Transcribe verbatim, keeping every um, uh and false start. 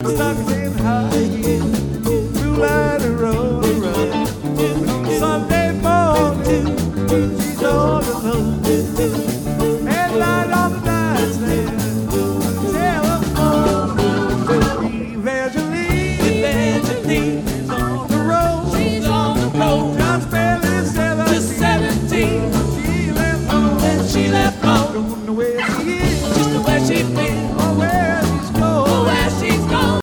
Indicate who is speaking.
Speaker 1: stockings in high heels, moonlight and roll around. But on Sunday morning, she's all alone.